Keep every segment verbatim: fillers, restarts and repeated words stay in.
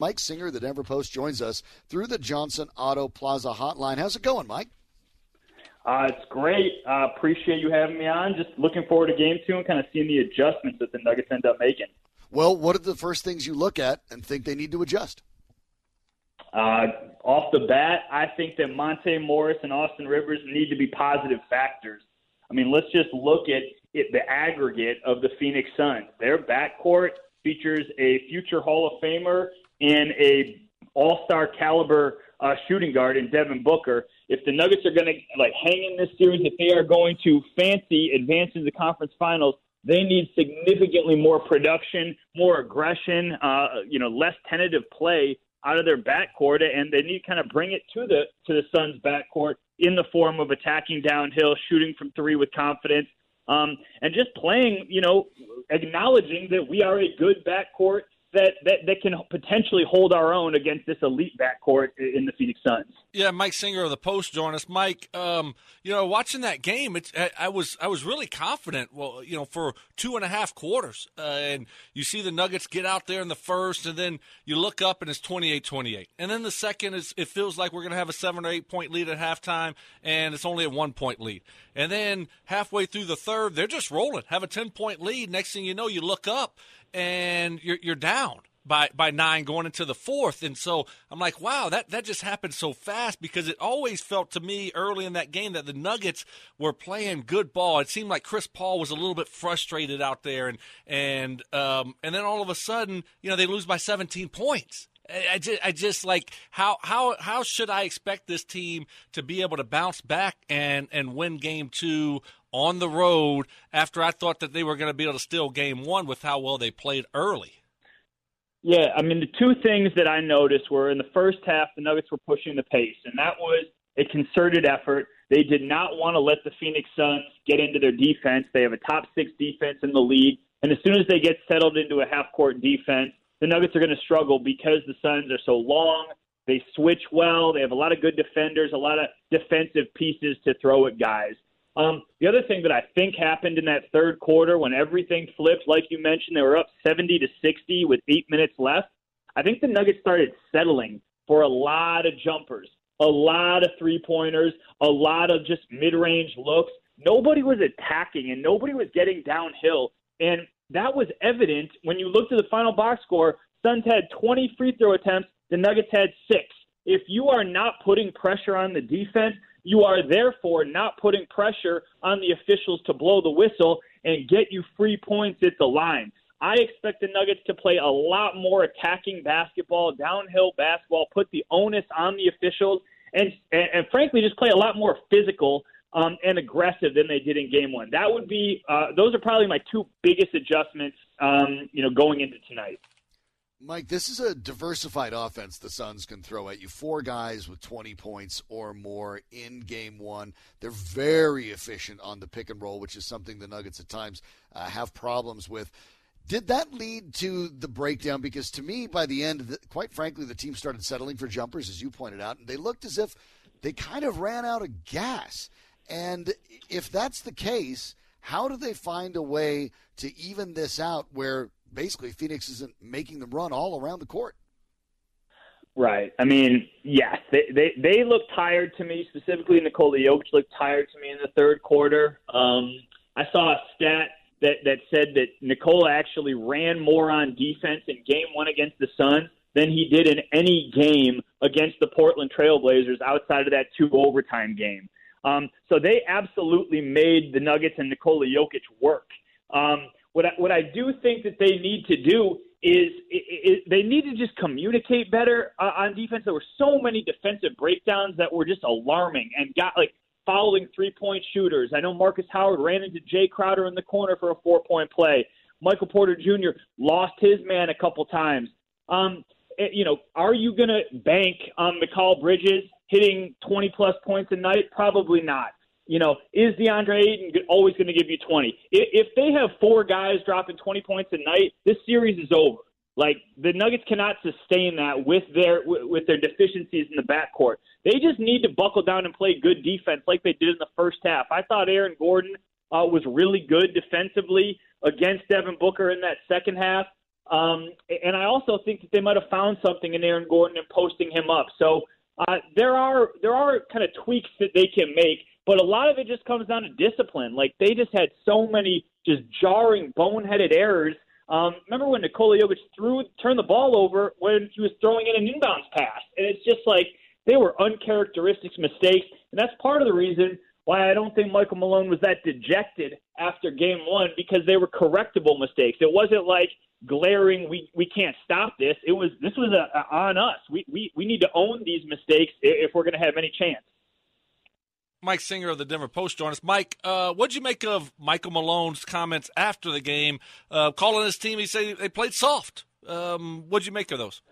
Mike Singer, the Denver Post, joins us through the Johnson Auto Plaza hotline. How's it going, Mike? Uh, it's great. Uh, appreciate you having me on. Just looking forward to game two and kind of seeing the adjustments that the Nuggets end up making. Well, what are the first things you look at and think they need to adjust? Uh, off the bat, I think that Monte Morris and Austin Rivers need to be positive factors. I mean, let's just look at it, the aggregate of the Phoenix Suns. Their backcourt features a future Hall of Famer and a all-star caliber uh, shooting guard in Devin Booker. If the Nuggets are going to like hang in this series, if they are going to fancy advancing to the conference finals, they need significantly more production, more aggression, uh, you know, less tentative play out of their backcourt, and they need to kind of bring it to the to the Suns' backcourt in the form of attacking downhill, shooting from three with confidence, um, and just playing, you know, acknowledging that we are a good backcourt that, that, that can potentially hold our own against this elite backcourt in the Phoenix Suns. Yeah, Mike Singer of the Post joined us. Mike, um, you know, watching that game, it's, I, I was I was really confident. Well, you know, for two and a half quarters, uh, and you see the Nuggets get out there in the first, and then you look up and it's twenty-eight twenty-eight, and then the second is it feels like we're going to have a seven or eight point lead at halftime, and it's only a one point lead, and then halfway through the third, they're just rolling, have a ten point lead. Next thing you know, you look up and you're you're down by by nine going into the fourth. And so I'm like, wow, that, that just happened so fast, because it always felt to me early in that game that the Nuggets were playing good ball. It seemed like Chris Paul was a little bit frustrated out there, and and um, and then all of a sudden, you know, they lose by seventeen points. I just, I just like how how how should I expect this team to be able to bounce back and, and win game two on the road after I thought that they were going to be able to steal game one with how well they played early? Yeah, I mean, the two things that I noticed were in the first half, the Nuggets were pushing the pace, and that was a concerted effort. They did not want to let the Phoenix Suns get into their defense. They have a top six defense in the league, and as soon as they get settled into a half-court defense, the Nuggets are going to struggle because the Suns are so long. They switch well. They have a lot of good defenders, a lot of defensive pieces to throw at guys. Um, the other thing that I think happened in that third quarter when everything flipped, like you mentioned, they were up seventy to sixty with eight minutes left. I think the Nuggets started settling for a lot of jumpers, a lot of three-pointers, a lot of just mid-range looks. Nobody was attacking and nobody was getting downhill. And that was evident when you looked at the final box score. Suns had twenty free throw attempts. The Nuggets had six. If you are not putting pressure on the defense, you are therefore not putting pressure on the officials to blow the whistle and get you free points at the line. I expect the Nuggets to play a lot more attacking basketball, downhill basketball, put the onus on the officials, and, and, and frankly, just play a lot more physical um, and aggressive than they did in game one. That would be uh, – those are probably my two biggest adjustments, um, you know, going into tonight. Mike, this is a diversified offense the Suns can throw at you. Four guys with twenty points or more in game one. They're very efficient on the pick and roll, which is something the Nuggets at times uh, have problems with. Did that lead to the breakdown? Because to me, by the end, the, quite frankly, the team started settling for jumpers, as you pointed out, and they looked as if they kind of ran out of gas. And if that's the case, how do they find a way to even this out where basically Phoenix isn't making them run all around the court? Right. I mean, yes, they, they, they look tired to me, specifically Nikola Jokic looked tired to me in the third quarter. Um, I saw a stat that, that said that Nikola actually ran more on defense in game one against the Suns than he did in any game against the Portland Trailblazers outside of that two overtime game. Um, so they absolutely made the Nuggets and Nikola Jokic work. Um, what I, what I do think that they need to do is, is they need to just communicate better uh, on defense. There were so many defensive breakdowns that were just alarming and got like fouling three-point shooters. I know Marcus Howard ran into Jay Crowder in the corner for a four-point play. Michael Porter Junior lost his man a couple times. Um, you know, are you going to bank on Mikal Bridges hitting twenty-plus points a night? Probably not. You know, is DeAndre Ayton always going to give you twenty? If they have four guys dropping twenty points a night, this series is over. Like, the Nuggets cannot sustain that with their with their deficiencies in the backcourt. They just need to buckle down and play good defense like they did in the first half. I thought Aaron Gordon uh, was really good defensively against Devin Booker in that second half. Um, and I also think that they might have found something in Aaron Gordon and posting him up. So uh, there are there are kind of tweaks that they can make, but a lot of it just comes down to discipline. Like, they just had so many just jarring, boneheaded errors. Um, remember when Nikola Jokic threw turned the ball over when he was throwing in an inbounds pass? And it's just like they were uncharacteristic mistakes, and that's part of the reason why I don't think Michael Malone was that dejected after game one, because they were correctable mistakes. It wasn't like glaring, we we can't stop this. It was this was a, a, on us. We, we we need to own these mistakes if we're going to have any chance. Mike Singer of the Denver Post joined us. Mike, uh, what'd you make of Michael Malone's comments after the game, uh, calling his team? He said they played soft. Um, what'd you make of those?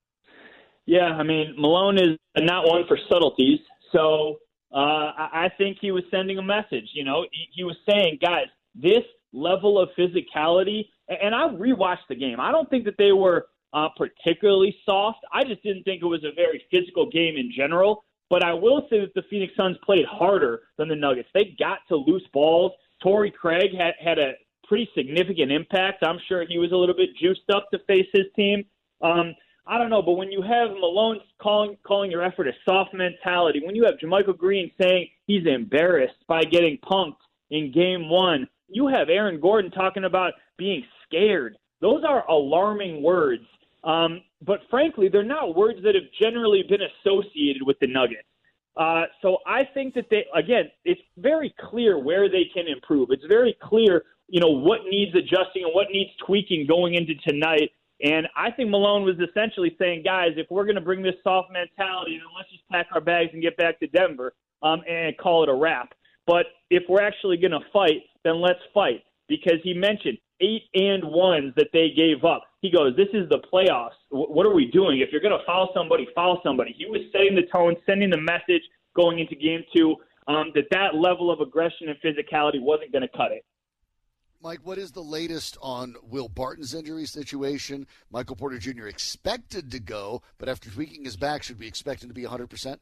Yeah, I mean, Malone is not one for subtleties, so uh, I think he was sending a message. You know, he, he was saying, guys, this level of physicality, and I rewatched the game. I don't think that they were uh, particularly soft. I just didn't think it was a very physical game in general. But I will say that the Phoenix Suns played harder than the Nuggets. They got to loose balls. Torrey Craig had, had a pretty significant impact. I'm sure he was a little bit juiced up to face his team. Um, I don't know, but when you have Malone calling calling your effort a soft mentality, when you have JaMychal Green saying he's embarrassed by getting punked in game one, you have Aaron Gordon talking about being scared. Those are alarming words. Um, but frankly, they're not words that have generally been associated with the Nuggets. Uh, so I think that they, again, it's very clear where they can improve. It's very clear, you know, what needs adjusting and what needs tweaking going into tonight. And I think Malone was essentially saying, guys, if we're going to bring this soft mentality, then let's just pack our bags and get back to Denver um, and call it a wrap. But if we're actually going to fight, then let's fight. Because he mentioned eight and ones that they gave up. He goes, this is the playoffs. W- what are we doing? If you're going to foul somebody, foul somebody. He was setting the tone, sending the message going into game two um, that that level of aggression and physicality wasn't going to cut it. Mike, what is the latest on Will Barton's injury situation? Michael Porter Junior expected to go, but after tweaking his back, should we expect him to be one hundred percent?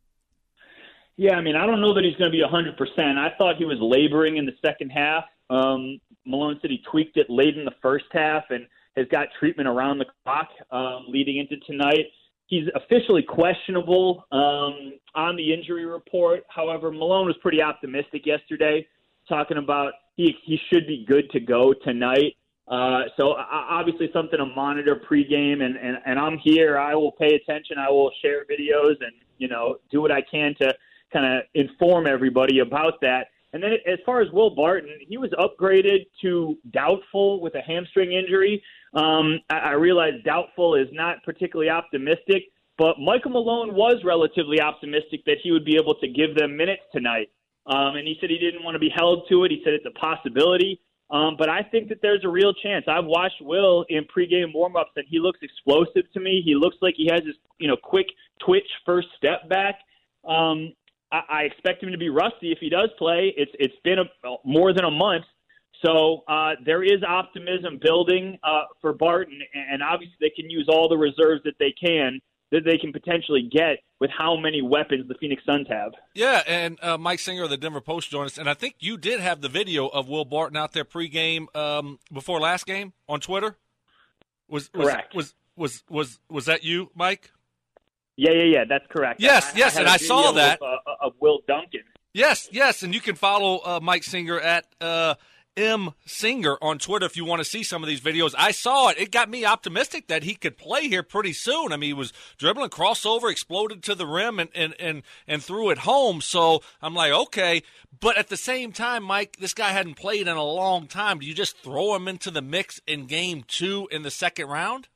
Yeah, I mean, I don't know that he's going to be one hundred percent. I thought he was laboring in the second half. Um, Malone said he tweaked it late in the first half and has got treatment around the clock um, leading into tonight. He's officially questionable um, on the injury report. However, Malone was pretty optimistic yesterday, talking about he he should be good to go tonight. Uh, so uh, obviously something to monitor pregame, and, and, and I'm here. I will pay attention. I will share videos and, you know, do what I can to kind of inform everybody about that. And then as far as Will Barton, he was upgraded to doubtful with a hamstring injury. Um, I, I realize doubtful is not particularly optimistic, but Michael Malone was relatively optimistic that he would be able to give them minutes tonight. Um, and he said he didn't want to be held to it. He said it's a possibility. Um, but I think that there's a real chance. I've watched Will in pregame warmups, and he looks explosive to me. He looks like he has this, you know, quick twitch first step back. Um, I, I expect him to be rusty if he does play. It's it's been a, more than a month, so uh, there is optimism building uh, for Barton, and obviously they can use all the reserves that they can that they can potentially get with how many weapons the Phoenix Suns have. Yeah, and uh, Mike Singer of the Denver Post joined us, and I think you did have the video of Will Barton out there pregame um, before last game on Twitter. Was, was correct. Was was was was that you, Mike? Yeah, yeah, yeah. That's correct. Yes, I, yes, I and I saw that of, uh, of Will Duncan. Yes, yes, and you can follow uh, Mike Singer at uh, M Singer on Twitter if you want to see some of these videos. I saw it. It got me optimistic that he could play here pretty soon. I mean, he was dribbling, crossover, exploded to the rim, and, and, and, and threw it home. So I'm like, okay. But at the same time, Mike, this guy hadn't played in a long time. Do you just throw him into the mix in game two in the second round?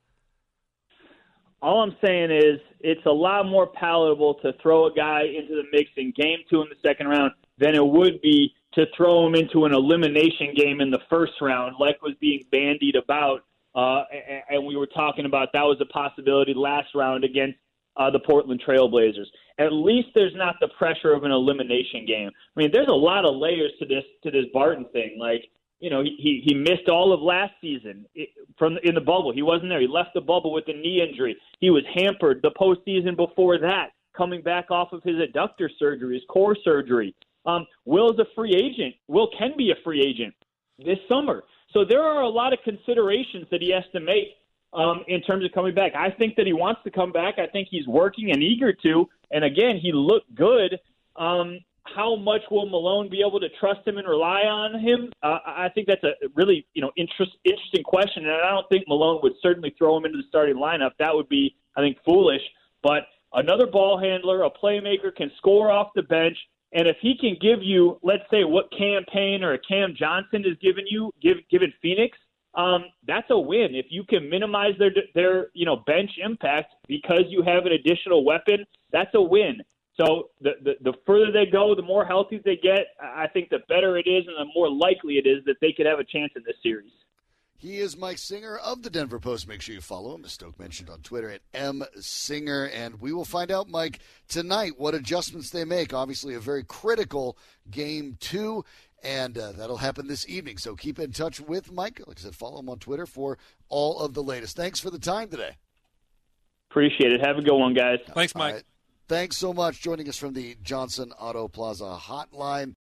All I'm saying is it's a lot more palatable to throw a guy into the mix in game two in the second round than it would be to throw him into an elimination game in the first round, like was being bandied about. Uh, and, and we were talking about that was a possibility last round against uh, the Portland Trailblazers. At least there's not the pressure of an elimination game. I mean, there's a lot of layers to this to this Barton thing. Like, you know, he, he, he missed all of last season from in the bubble. He wasn't there. He left the bubble with a knee injury. He was hampered the postseason before that, coming back off of his adductor surgery, his core surgery. Um, Will's a free agent. Will can be a free agent this summer. So there are a lot of considerations that he has to make um, in terms of coming back. I think that he wants to come back. I think he's working and eager to. And, again, he looked good. Um, how much will Malone be able to trust him and rely on him? Uh, I think that's a really, you know, interest, interesting question. And I don't think Malone would certainly throw him into the starting lineup. That would be, I think, foolish. But another ball handler, a playmaker, can score off the bench. And if he can give you, let's say, what Cam Payne or Cam Johnson has given you, give, given Phoenix, um, that's a win. If you can minimize their their you know bench impact because you have an additional weapon, that's a win. So the, the the further they go, the more healthy they get, I think the better it is and the more likely it is that they could have a chance in this series. He is Mike Singer of the Denver Post. Make sure you follow him, as Stoke mentioned, on Twitter at M Singer. And we will find out, Mike, tonight what adjustments they make. Obviously, a very critical game two, and uh, that'll happen this evening. So keep in touch with Mike. Like I said, follow him on Twitter for all of the latest. Thanks for the time today. Appreciate it. Have a good one, guys. Thanks, Mike. Right. Thanks so much. Joining us from the Johnson Auto Plaza hotline.